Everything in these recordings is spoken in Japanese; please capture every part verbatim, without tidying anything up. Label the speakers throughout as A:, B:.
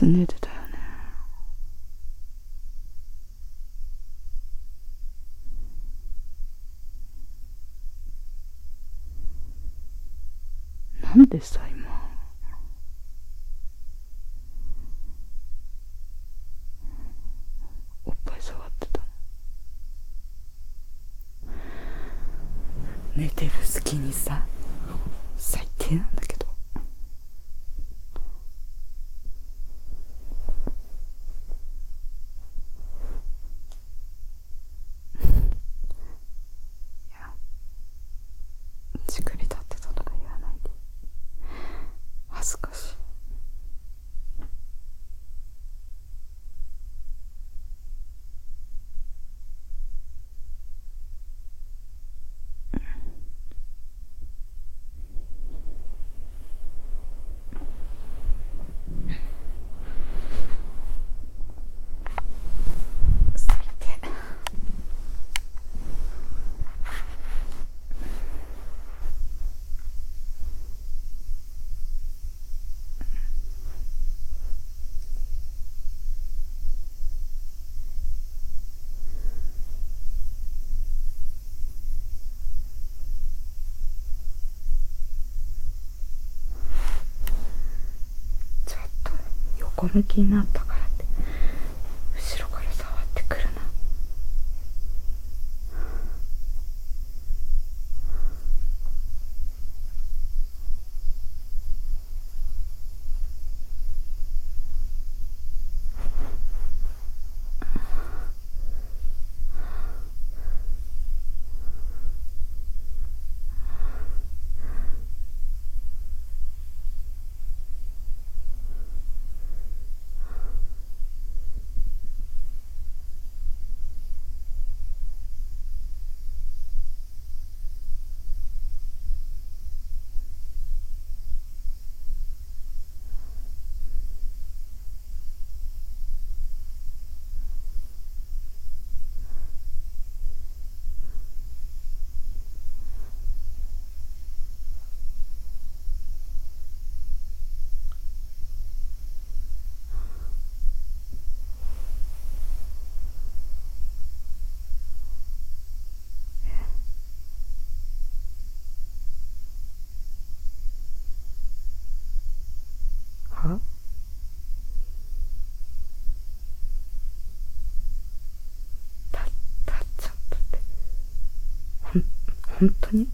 A: つ寝てたよね。なんでさ今おっぱい触ってたの？寝てる隙にさ、最低なんだけど。いや、じくり立ってたとか言わないで、恥ずかしい。最低。ちょっと横向きになったからって後ろから触ってくるな。はた立っちゃったってほん本当に？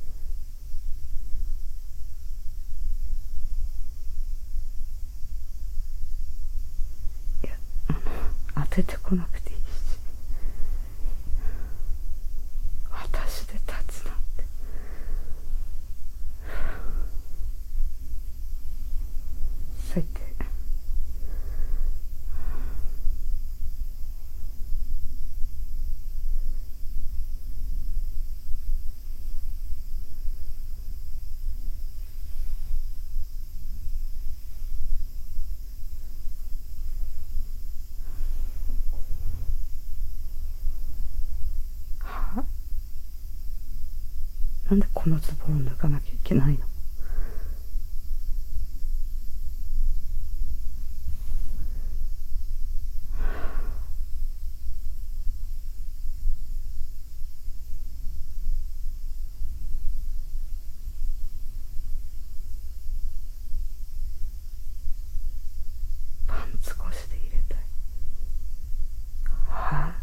A: いや、あの当ててこなくていいし、私で立つなんて。最低。はなんでこのズボンを脱がなきゃいけないの？パンツ越しで入れたい。は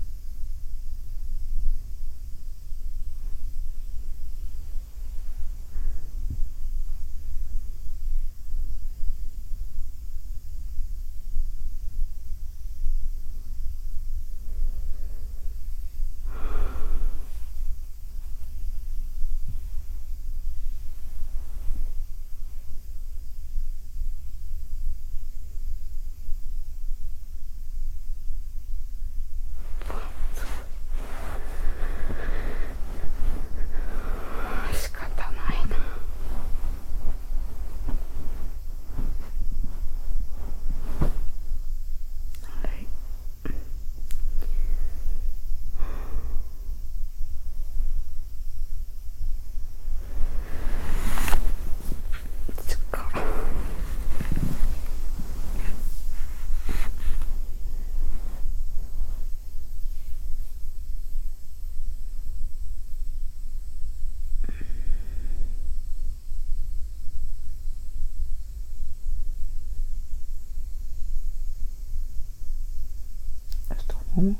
A: も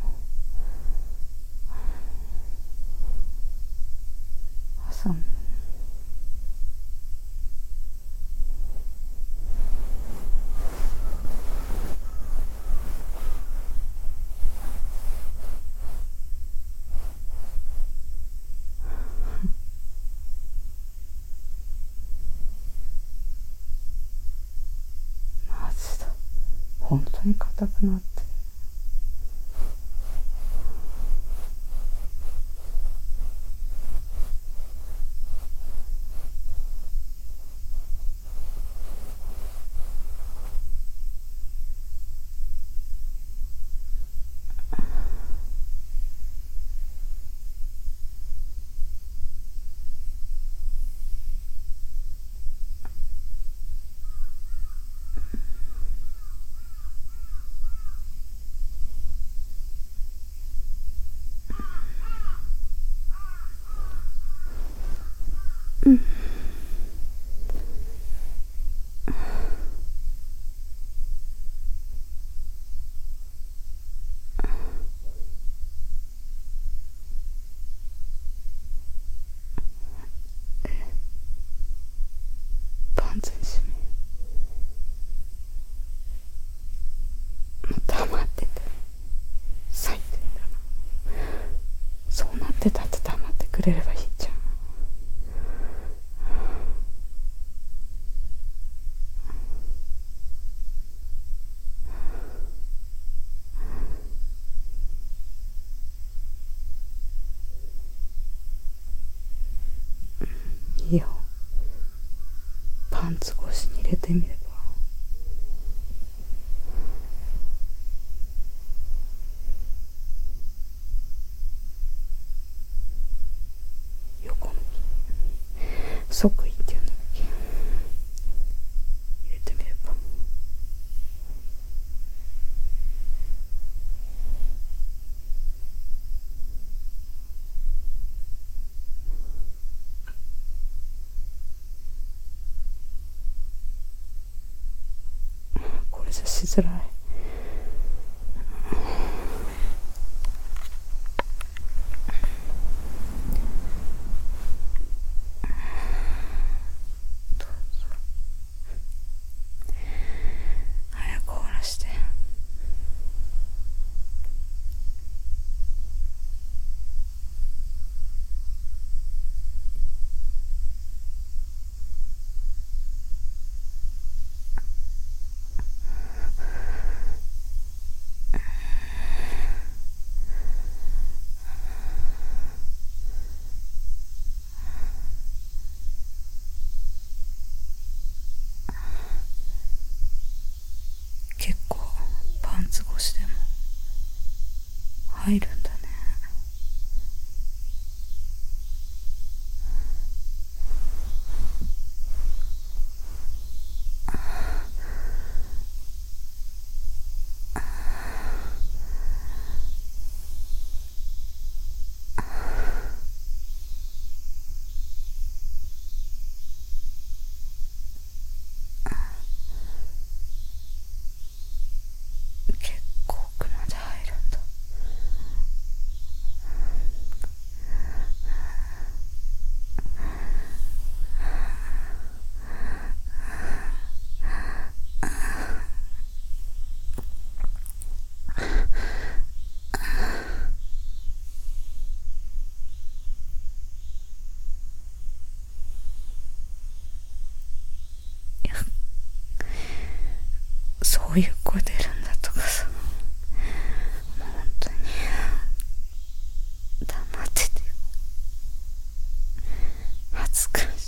A: 朝もマジだ、本当に硬くなって、うん、パンツにしめもう黙ってて最低だな。そうなってたって黙ってくれればいいじゃん。いいよ、パンツ越しに入れてみれば。横向き即位って言うんだっけ、入れてみれば。これじゃしづらい。早く終わらして。結構パンツ越しでも入るんだね。結構奥まで入るんだ。そういう声出るんだとかさ、もう本当に黙っててよ、恥ずかしい。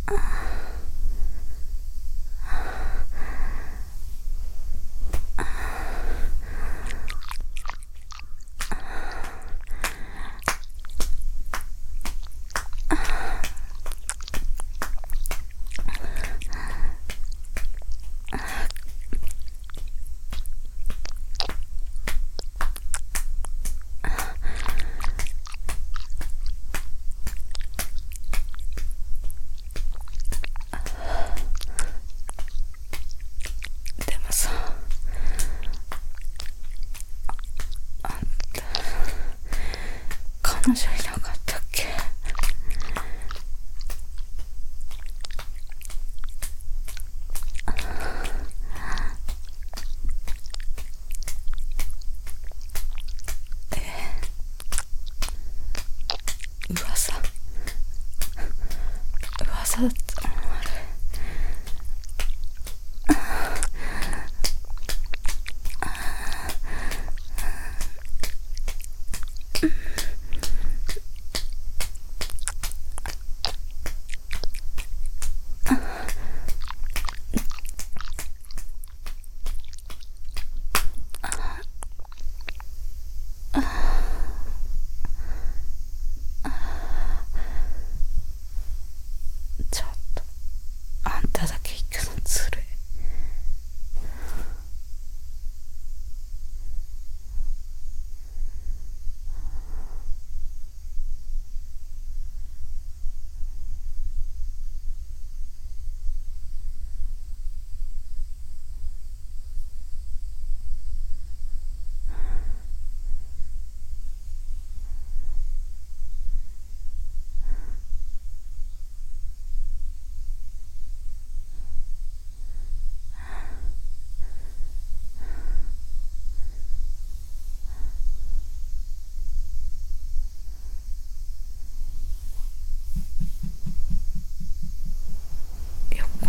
A: でもさ、あんた彼女いなかったっけ？噂噂だったのあれ。ちょっとあんただけ行くのずるい。よっこ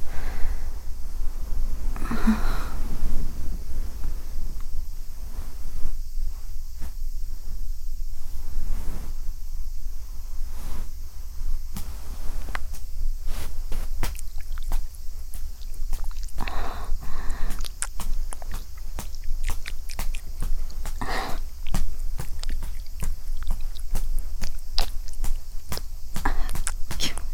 A: 気持ちいい。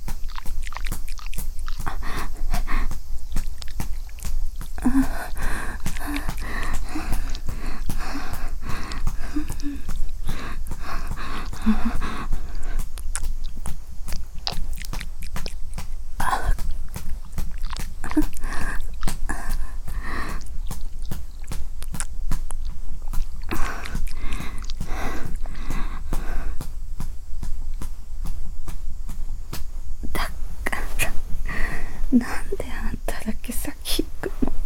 A: だからなんであんただけ先行くの？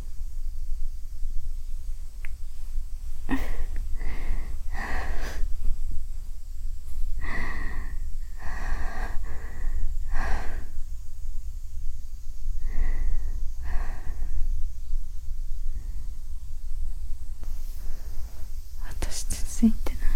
A: 私全然行ってない。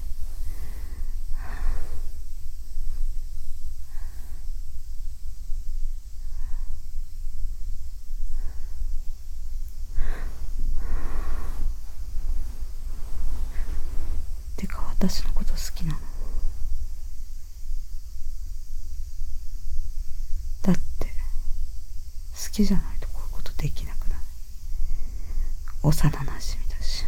A: てか私のこと好きなの？だって好きじゃないとこういうことできなくない？幼なじみだし。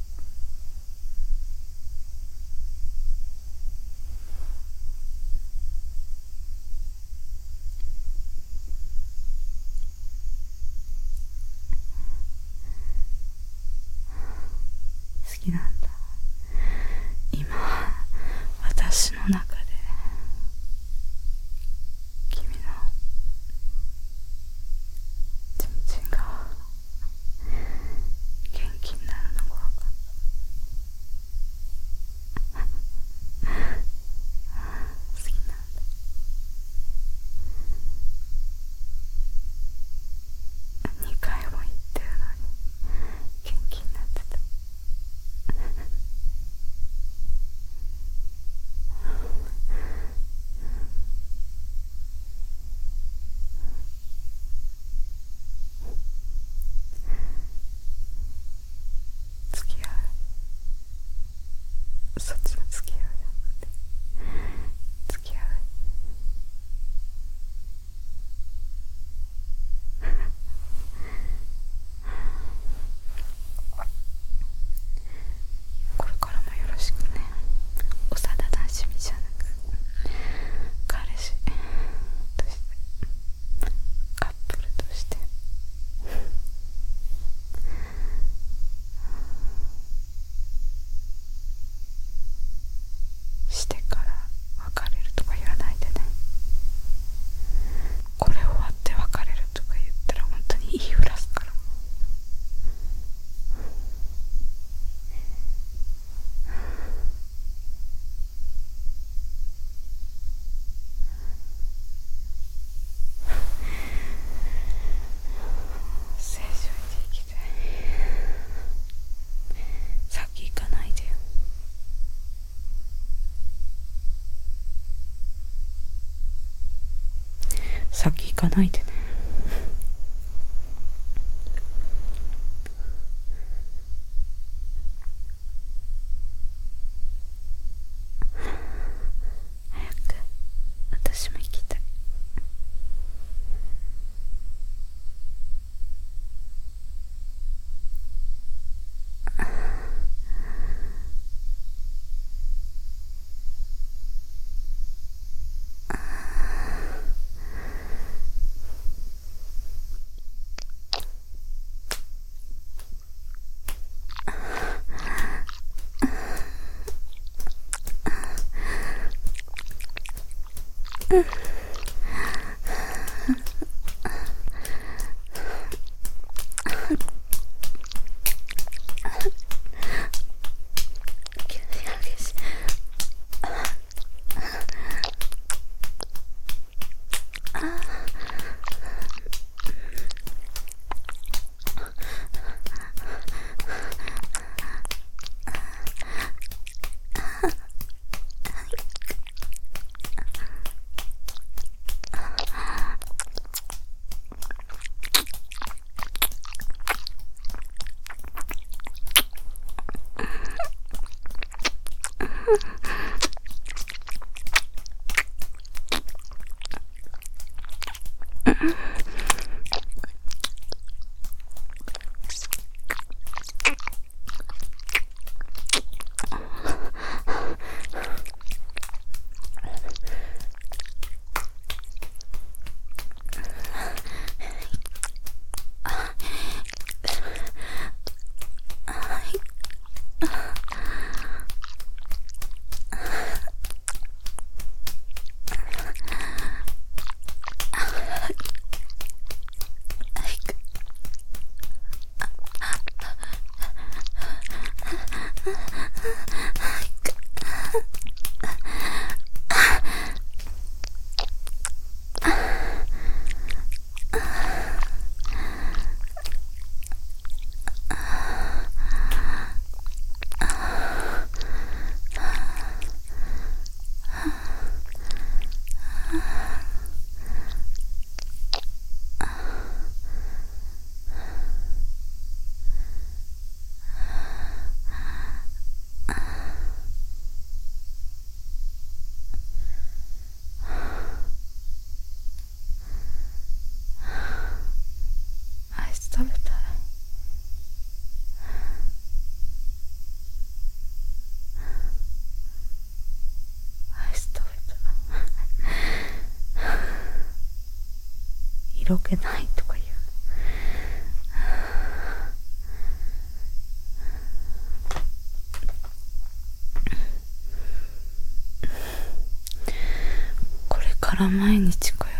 A: 好きなんだ。今私の中で君のチンチンが元気になるのが分かった。好きなんだ。にかいも言ってるのに元気になってた。 先行かないでね。早く私も行きたい。アイス食べたい。アイス食べたい。色気ないとか言う。これから毎日こ